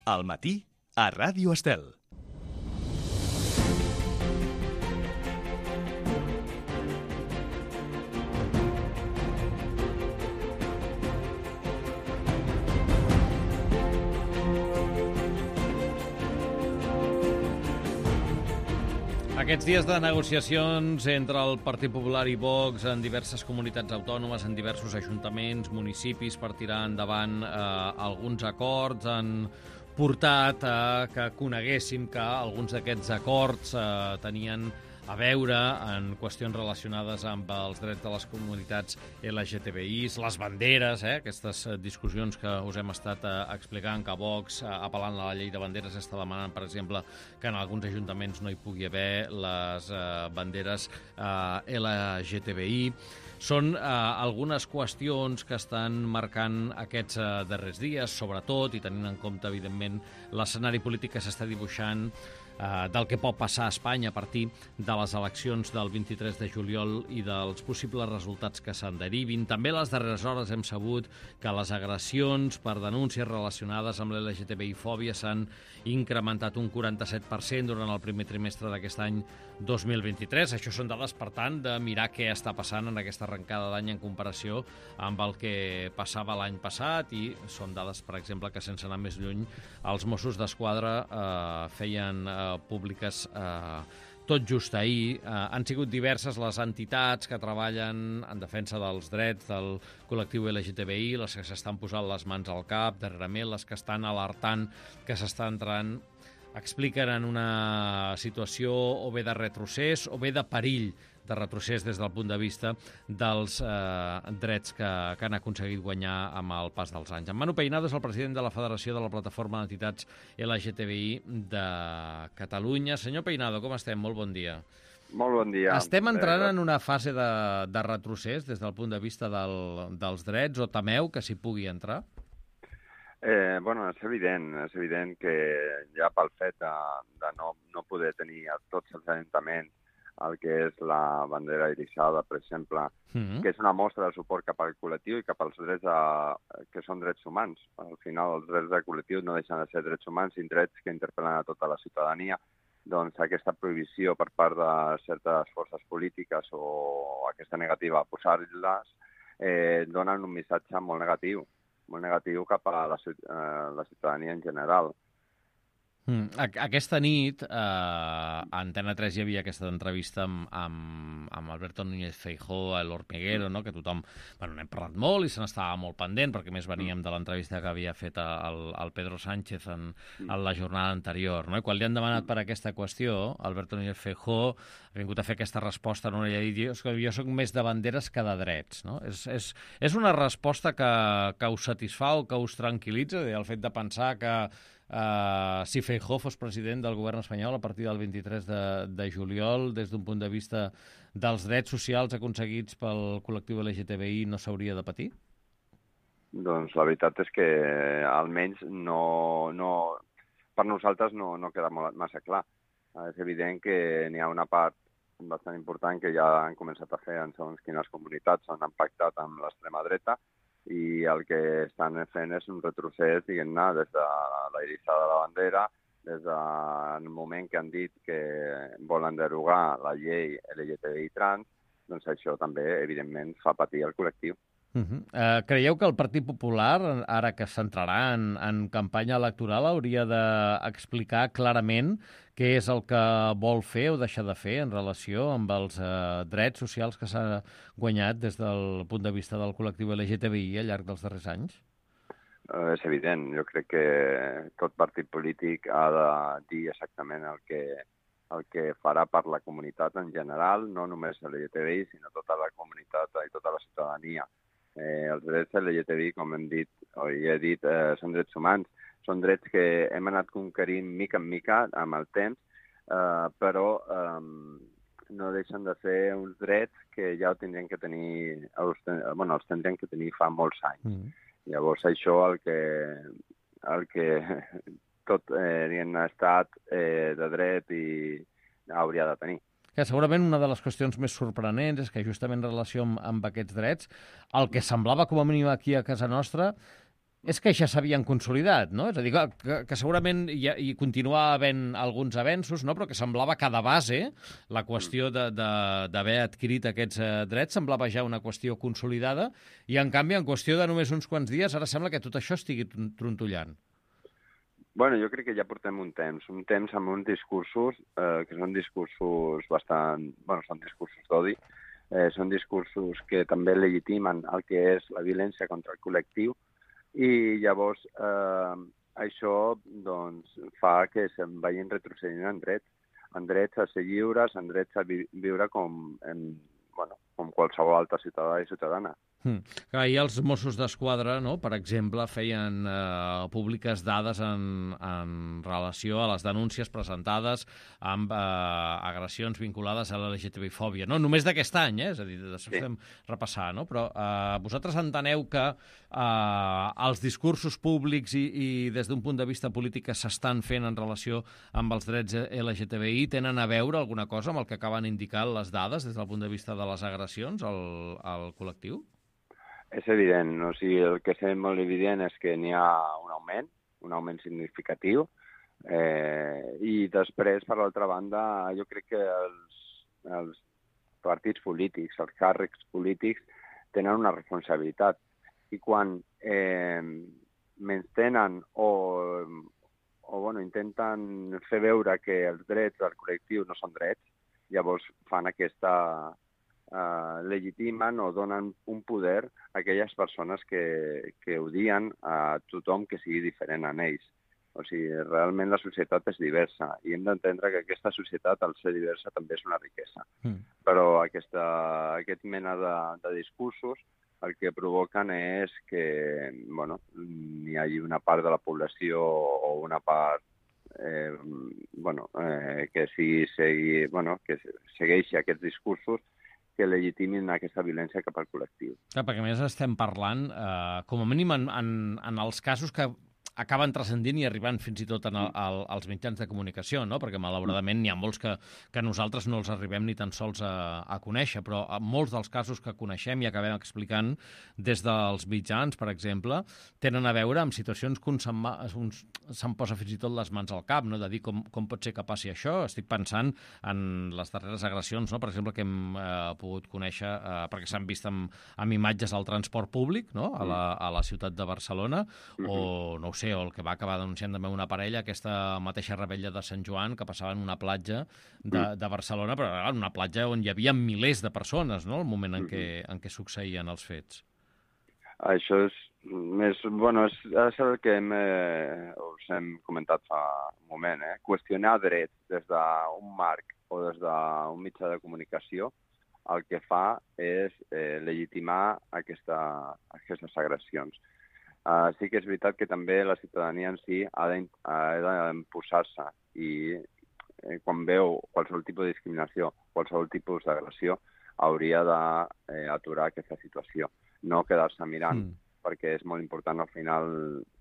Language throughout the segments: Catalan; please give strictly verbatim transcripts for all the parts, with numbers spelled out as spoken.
Al matí, a Ràdio Estel. Aquests dies de negociacions entre el Partit Popular i Vox en diverses comunitats autònomes, en diversos ajuntaments, municipis, per tirar endavant eh, alguns acords, han portat a que coneguéssim que alguns d'aquests acords eh, tenien a veure en qüestions relacionades amb els drets de les comunitats L G T B Is, les banderes, eh, aquestes discussions que us hem estat eh, explicant, que Vox, eh, apel·lant a la llei de banderes, està demanant, per exemple, que en alguns ajuntaments no hi pugui haver les eh, banderes eh, L G T B I. Són eh, algunes qüestions que estan marcant aquests eh, darrers dies, sobretot, i tenint en compte, evidentment, l'escenari polític que s'està dibuixant eh, del que pot passar a Espanya a partir de les eleccions del vint-i-tres de juliol i dels possibles resultats que se'n derivin. També a les darreres hores hem sabut que les agressions per denúncies relacionades amb l'L G T B I-fòbia s'han incrementat un quaranta-set per cent durant el primer trimestre d'aquest any dos mil vint-i-tres. Això són dades, per tant, de mirar què està passant en aquesta arrencada d'any en comparació amb el que passava l'any passat, i són dades, per exemple, que sense anar més lluny els Mossos d'Esquadra eh, feien eh, públiques eh, tot just ahir. Eh, han sigut diverses les entitats que treballen en defensa dels drets del col·lectiu L G T B I, les que s'estan posant les mans al cap darrerament, les que estan alertant que s'està entrant, expliquen, en una situació o bé de retrocés o bé de perill de retrocés des del punt de vista dels eh, drets que, que han aconseguit guanyar amb el pas dels anys. En Manu Peinado és el president de la Federació de la Plataforma d'Entitats L G T B I de Catalunya. Senyor Peinado, com estem? Molt bon dia. Molt bon dia. Estem entrant en una fase de, de retrocés des del punt de vista del, dels drets, o temeu que s'hi pugui entrar? Eh, bueno, és evident, és evident que ja pel fet de, de no, no poder tenir a tots els ajuntaments el que és la bandera iritzada, per exemple, mm-hmm. que és una mostra de suport cap al col·lectiu i cap als drets de, que són drets humans. Al final, els drets del col·lectiu no deixen de ser drets humans, i drets que interpel·len a tota la ciutadania. Doncs aquesta prohibició per part de certes forces polítiques o aquesta negativa a posar-les eh, donen un missatge molt negatiu. molt negatiu cap a la, eh, la ciutadania en general. Mm. Aquesta nit, eh, a Antena tres hi havia aquesta entrevista amb, amb, amb Alberto Núñez Feijóo, a l'Hormiguero, no? Que tothom... Bueno, n'hem parlat molt i se n'estava molt pendent, perquè més veníem de l'entrevista que havia fet el, el Pedro Sánchez en, en la jornada anterior, no? I quan li han demanat per aquesta qüestió, Alberto Núñez Feijóo ha vingut a fer aquesta resposta, no? I ha dit, jo, jo soc més de banderes que de drets, no? És, és, és una resposta que, que us satisfà o que us tranquil·litza, el fet de pensar que Uh, si Feijóo fos president del govern espanyol a partir del vint-i-tres de, de juliol, des d'un punt de vista dels drets socials aconseguits pel col·lectiu L G T B I, no s'hauria de patir? Doncs la veritat és que almenys no, no, per nosaltres no, no queda molt, massa clar. És evident que n'hi ha una part bastant important que ja han començat a fer en segons quines comunitats on han pactat amb l'extrema dreta, i el que estan fent és un retrocés, diguem-ne, des de la iritzada de la bandera, des del moment que han dit que volen derogar la llei L G T B I trans, doncs això també, evidentment, fa patir el col·lectiu. Uh-huh. Uh, creieu que el Partit Popular, ara que s'entrarà en, en campanya electoral, hauria d'explicar clarament què és el que vol fer o deixar de fer en relació amb els uh, drets socials que s'ha guanyat des del punt de vista del col·lectiu L G T B I al llarg dels darrers anys? Uh, és evident. Jo crec que tot partit polític ha de dir exactament el que, el que farà per la comunitat en general, no només L G T B I, sinó tota la comunitat i tota la ciutadania. Eh, els drets L G T B I, com hem dit, o ja he dit, eh, són drets humans, són drets que hem anat conquerint mica en mica amb el temps, eh, però eh, no deixen de ser uns drets que ja ho tindrien que tenir, els, bueno, els tindrien que tenir fa molts anys. Mm. Llavors això el que, el que tot eh, en estat eh, de dret i hauria de tenir. Que segurament una de les qüestions més sorprenents és que justament en relació amb, amb aquests drets, el que semblava com a mínim aquí a casa nostra és que ja s'havien consolidat, no? És a dir, que, que segurament hi, ha, hi continuava havent alguns avenços, no? Però que semblava que de base la qüestió d'haver adquirit aquests eh, drets semblava ja una qüestió consolidada i, en canvi, en qüestió de només uns quants dies, ara sembla que tot això estigui trontollant. Bueno, jo crec que ja portem un temps, un temps amb uns discursos eh, que són discursos bastant... Bueno, són discursos d'odi, eh, són discursos que també legitimen el que és la violència contra el col·lectiu, i llavors eh, això doncs, fa que se'n vagin retrocedint en drets, en drets a ser lliures, en drets a vi viure com, en, bueno, com qualsevol altra ciutadà i ciutadana. Hmm. Ahir els Mossos d'Esquadra, no, per exemple, feien eh, públiques dades en, en relació a les denúncies presentades amb eh, agressions vinculades a l'L G T B fòbia. No només d'aquest any, eh? És a dir, després sí. Fem repassar, no? Però eh, vosaltres enteneu que eh, els discursos públics i, i des d'un punt de vista polític que s'estan fent en relació amb els drets L G T B I tenen a veure alguna cosa amb el que acaben indicant les dades des del punt de vista de les agressions al, al col·lectiu? És evident, o sigui, el que és molt evident és que n'hi ha un augment, un augment significatiu, eh, i després, per l'altra banda, jo crec que els, els partits polítics, els càrrecs polítics, tenen una responsabilitat. I quan eh, menystenen o, o bueno, intenten fer veure que els drets del col·lectiu no són drets, llavors fan aquesta... Uh, legitimen o donen un poder a aquelles persones que, que odien a tothom que sigui diferent a ells. O sigui, realment la societat és diversa i hem d'entendre que aquesta societat, al ser diversa, també és una riquesa. Mm. Però aquesta, aquest mena de, de discursos el que provoquen és que bueno, hi hagi una part de la població o una part eh, bueno, eh, que, sigui, segui, bueno, que segueixi aquests discursos que legitimin aquesta violència cap al col·lectiu. Clar, perquè a més estem parlant, eh, com a mínim en, en, en els casos que acaben transcendint i arribant fins i tot en el, al, als mitjans de comunicació, no? Perquè malauradament n'hi ha molts que, que nosaltres no els arribem ni tan sols a, a conèixer, però molts dels casos que coneixem i acabem explicant des dels mitjans, per exemple, tenen a veure amb situacions que un se'n, un se'n posa fins i tot les mans al cap, no? De dir com, com pot ser que passi això. Estic pensant en les darreres agressions, no? Per exemple, que hem eh, pogut conèixer, eh, perquè s'han vist amb, amb imatges al transport públic, no? A la, a la ciutat de Barcelona, o no ho sé, o el que va acabar denunciant també una parella, aquesta mateixa rebella de Sant Joan, que passava en una platja de, de Barcelona, però era una platja on hi havia milers de persones, no?, el moment en què, en què succeïen els fets. Això és més... Bueno, és, és el que hem, eh, us hem comentat fa un moment, eh? Qüestionar drets des d'un marc o des d'un mitjà de comunicació el que fa és eh, legitimar aquesta, aquestes agressions. Uh, sí que és veritat que també la ciutadania en si ha d'imposar-se i eh, quan veu qualsevol tipus de discriminació, qualsevol tipus d'agressió, hauria d'aturar eh, aquesta situació, no quedar-se mirant, mm. perquè és molt important al final,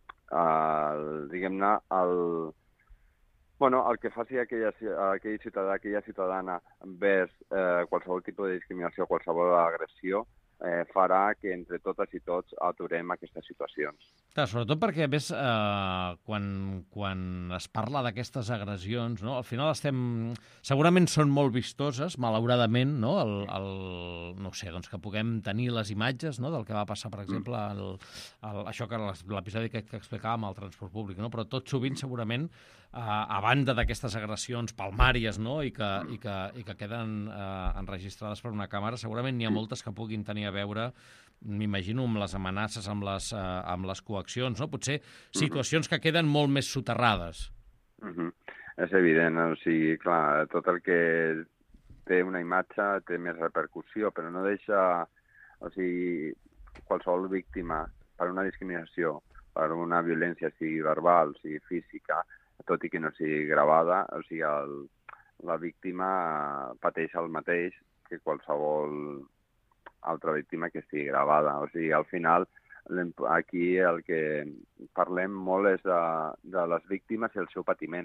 uh, diguem-ne, el, bueno, el que faci aquella, aquell ciutadà, aquella ciutadana envers eh, qualsevol tipus de discriminació, qualsevol agressió, Eh, farà que entre totes i tots aturem aquestes situacions. Clar, sobretot perquè, a més, eh, quan, quan es parla d'aquestes agressions, no, al final estem... Segurament són molt vistoses, malauradament, no, el, el, no sé, doncs que puguem tenir les imatges, no, del que va passar, per exemple, el, el, això que l'episodi que, que explicàvem al transport públic, no, però tot sovint, segurament, eh, a banda d'aquestes agressions palmàries, no, i que, i que, i que queden eh, enregistrades per una càmera, segurament n'hi ha moltes que puguin tenir a veure, m'imagino, amb les amenaces, amb les, eh, amb les coaccions, no? Potser situacions que queden molt més soterrades. Uh-huh. És evident, o sigui, clar, tot el que té una imatge té més repercussió, però no deixa, o sigui, qualsevol víctima per una discriminació, per una violència, sigui verbal, sigui física, tot i que no sigui gravada, o sigui, el, la víctima pateix el mateix que qualsevol altra víctima que estigui gravada. O sigui, al final, aquí el que parlem molt és de, de les víctimes i el seu patiment.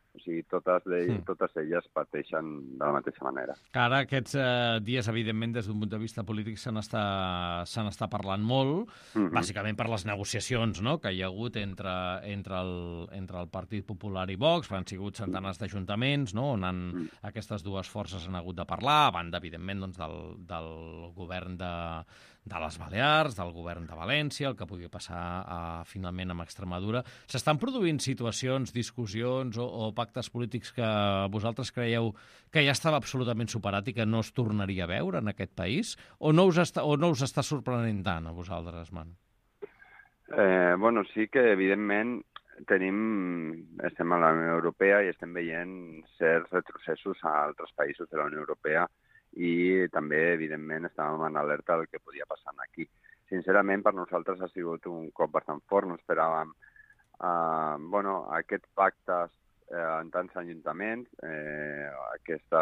O sigui, totes, de, Mm. totes elles pateixen de la mateixa manera. Que ara aquests eh, dies, evidentment, des d'un punt de vista polític se n'està se n'està parlant molt, Mhm. bàsicament per les negociacions, no?, que hi ha hagut entre, entre, el, entre el Partit Popular i Vox. Han sigut centenars d'ajuntaments, no?, on han, Mm. aquestes dues forces han hagut de parlar, a banda, evidentment, doncs, del, del govern de, de les Balears, del govern de València, el que pugui passar uh, finalment amb Extremadura. S'estan produint situacions, discussions o, o pactes polítics que vosaltres creieu que ja estava absolutament superat i que no es tornaria a veure en aquest país? O no us està, o no us està sorprenent tant a vosaltres, Manu? Eh, bueno, sí que, evidentment, tenim, estem a la Unió Europea i estem veient certs retrocessos a altres països de la Unió Europea i també, evidentment, estàvem en alerta del que podia passar aquí. Sincerament, per nosaltres ha sigut un cop bastant fort. No esperàvem eh, bueno, aquests pactes eh, en tants ajuntaments, eh, aquesta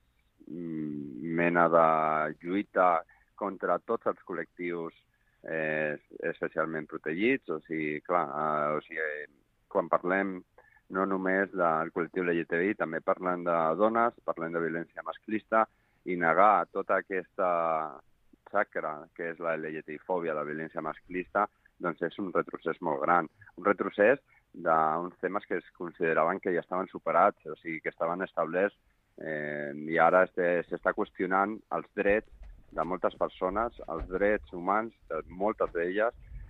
mena de lluita contra tots els col·lectius eh, especialment protegits. O sigui, clar, eh, o sigui, quan parlem no només del col·lectiu L G T B I, també parlem de dones, parlem de violència masclista, i negar tota aquesta xacra que és la L G T B-fòbia, la violència masclista, doncs és un retrocés molt gran. Un retrocés d'uns temes que es consideraven que ja estaven superats, o sigui, que estaven establerts, eh, i ara s'està qüestionant els drets de moltes persones, els drets humans de moltes d'elles,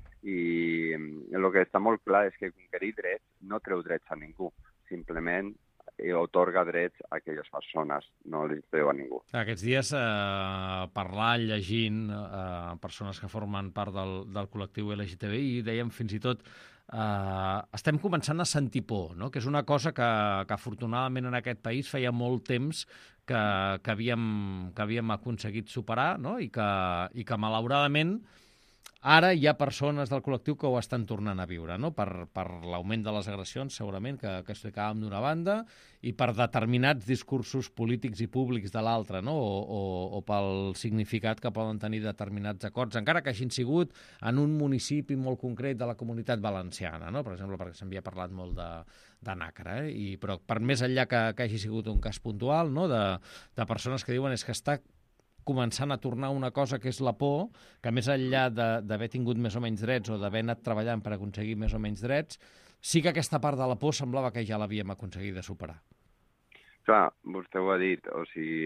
i el que està molt clar és que conquerir drets no treu drets a ningú, simplement i otorga drets a aquelles persones, no li treu a ningú. Aquests dies, eh, parlant, llegint eh, persones que formen part del, del col·lectiu L G T B I, dèiem fins i tot eh, estem començant a sentir por, no?, que és una cosa que, que afortunadament en aquest país feia molt temps que, que, havíem, que havíem aconseguit superar, no?, i que, i que malauradament ara hi ha persones del col·lectiu que ho estan tornant a viure, no?, per, per l'augment de les agressions, segurament, que, que explicàvem d'una banda, i per determinats discursos polítics i públics de l'altra, no?, o, o, o pel significat que poden tenir determinats acords, encara que hagin sigut en un municipi molt concret de la Comunitat Valenciana, no?, per exemple, perquè s'havia parlat molt de, de Nàquera, eh? I, però per més enllà que, que hagi sigut un cas puntual, no?, de, de persones que diuen és que està començant a tornar una cosa que és la por, que més enllà d'haver tingut més o menys drets o d'haver anat treballant per aconseguir més o menys drets, sí que aquesta part de la por semblava que ja l'havíem aconseguit de superar. Clar, vostè ho ha dit, o sigui,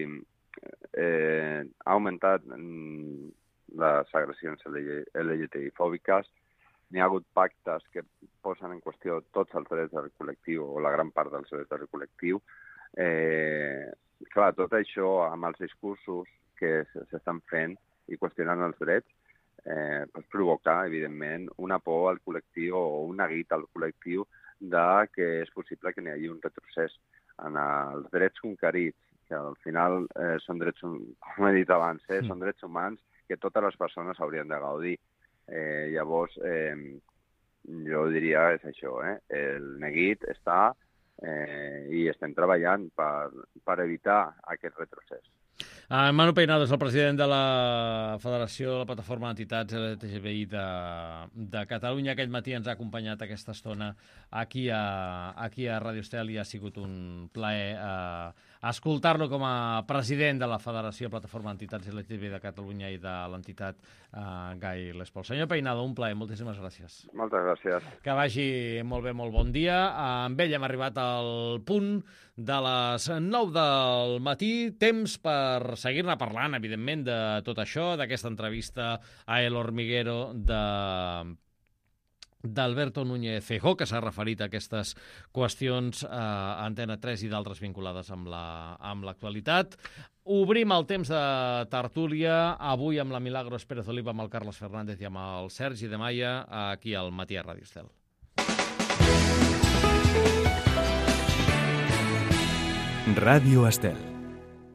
eh, ha augmentat mm, les agressions L G T B-fòbiques, n'hi ha hagut pactes que posen en qüestió tots els drets del col·lectiu o la gran part dels drets del col·lectiu. Eh, clar, tot això amb els discursos que s'estan fent i qüestionant els drets, eh, pot provocar, evidentment, una por al col·lectiu o un neguit al col·lectiu de que és possible que n'hi hagi un retrocés en els drets conquerits, que al final eh, són drets, com he dit abans, eh, són drets humans que totes les persones haurien de gaudir. Eh, llavors, eh, jo diria és això, eh, el neguit està eh, i estem treballant per, per evitar aquest retrocés. Uh, Manu Peinado és el president de la Federació de la Plataforma d'Entitats L G T B I de, de Catalunya. Aquest matí ens ha acompanyat aquesta estona aquí a, aquí a Ràdio Estel i ha sigut un plaer uh, escoltar-lo com a president de la Federació de la Plataforma d'Entitats L G T B I de Catalunya i de l'entitat uh, Gai L'Espol. Senyor Peinado, un plaer, moltíssimes gràcies. Moltes gràcies. Que vagi molt bé, molt bon dia. Amb ell hem arribat al punt de les nou del matí, temps per seguir-ne parlant, evidentment, de tot això, d'aquesta entrevista a El Hormiguero de d'Alberto Núñez Feijóo, que s'ha referit a aquestes qüestions eh, a Antena tres i d'altres vinculades amb la, amb l'actualitat. Obrim el temps de tertúlia, avui amb la Milagros Pérez Oliva, amb el Carles Fernández i amb el Sergi de Maia, aquí al Matí a Ràdio Estel. Ràdio Estel.